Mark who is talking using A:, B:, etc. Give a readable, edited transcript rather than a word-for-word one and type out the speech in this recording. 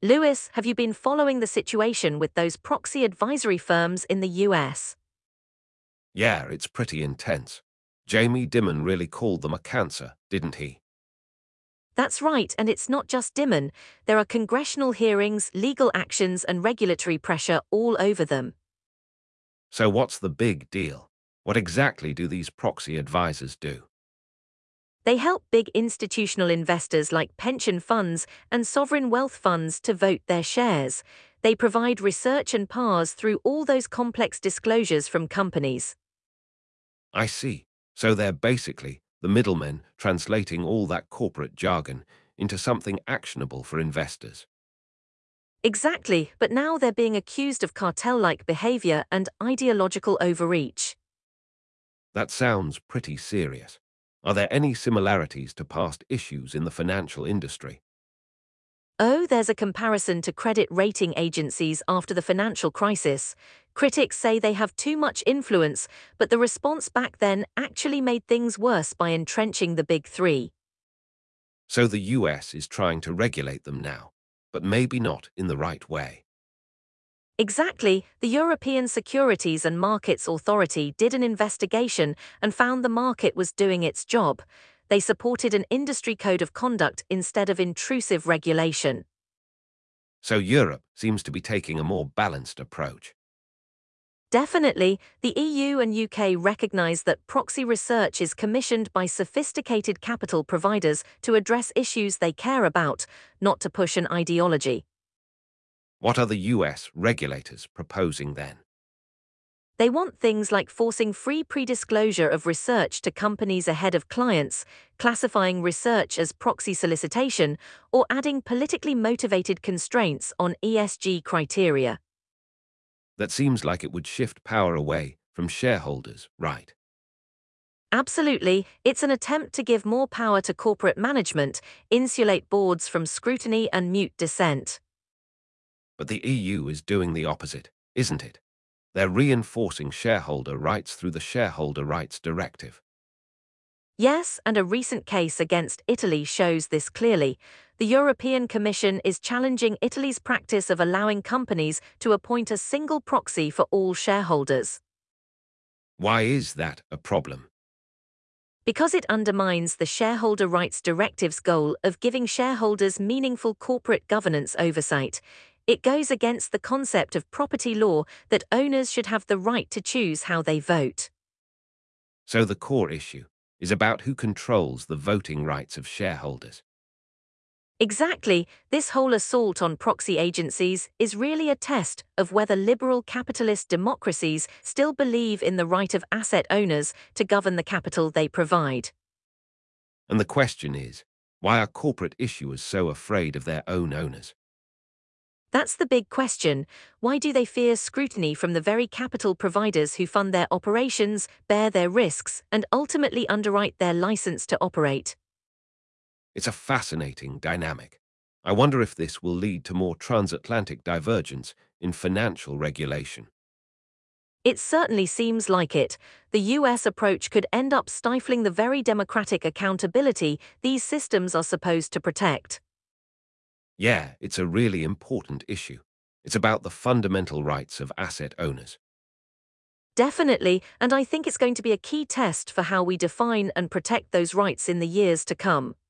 A: Lewis, have you been following the situation with those proxy advisory firms in the US?
B: Yeah, it's pretty intense. Jamie Dimon really called them a cancer, didn't he?
A: That's right, and it's not just Dimon. There are congressional hearings, legal actions, and regulatory pressure all over them.
B: So what's the big deal? What exactly do these proxy advisors do?
A: They help big institutional investors like pension funds and sovereign wealth funds to vote their shares. They provide research and PARs through all those complex disclosures from companies.
B: I see. So they're basically the middlemen translating all that corporate jargon into something actionable for investors.
A: Exactly, but now they're being accused of cartel-like behavior and ideological overreach.
B: That sounds pretty serious. Are there any similarities to past issues in the financial industry?
A: Oh, there's a comparison to credit rating agencies after the financial crisis. Critics say they have too much influence, but the response back then actually made things worse by entrenching the big three.
B: So the US is trying to regulate them now, but maybe not in the right way.
A: Exactly, the European Securities and Markets Authority did an investigation and found the market was doing its job. They supported an industry code of conduct instead of intrusive regulation.
B: So Europe seems to be taking a more balanced approach.
A: Definitely, the EU and UK recognise that proxy research is commissioned by sophisticated capital providers to address issues they care about, not to push an ideology.
B: What are the US regulators proposing then?
A: They want things like forcing free pre-disclosure of research to companies ahead of clients, classifying research as proxy solicitation, or adding politically motivated constraints on ESG criteria.
B: That seems like it would shift power away from shareholders, right?
A: Absolutely, it's an attempt to give more power to corporate management, insulate boards from scrutiny and mute dissent.
B: But the EU is doing the opposite, isn't it? They're reinforcing shareholder rights through the Shareholder Rights Directive.
A: Yes, and a recent case against Italy shows this clearly. The European Commission is challenging Italy's practice of allowing companies to appoint a single proxy for all shareholders.
B: Why is that a problem?
A: Because it undermines the Shareholder Rights Directive's goal of giving shareholders meaningful corporate governance oversight. It goes against the concept of property law that owners should have the right to choose how they vote.
B: So the core issue is about who controls the voting rights of shareholders.
A: Exactly, this whole assault on proxy agencies is really a test of whether liberal capitalist democracies still believe in the right of asset owners to govern the capital they provide.
B: And the question is, why are corporate issuers so afraid of their own owners?
A: That's the big question. Why do they fear scrutiny from the very capital providers who fund their operations, bear their risks, and ultimately underwrite their license to operate?
B: It's a fascinating dynamic. I wonder if this will lead to more transatlantic divergence in financial regulation.
A: It certainly seems like it. The US approach could end up stifling the very democratic accountability these systems are supposed to protect.
B: Yeah, it's a really important issue. It's about the fundamental rights of asset owners.
A: Definitely, and I think it's going to be a key test for how we define and protect those rights in the years to come.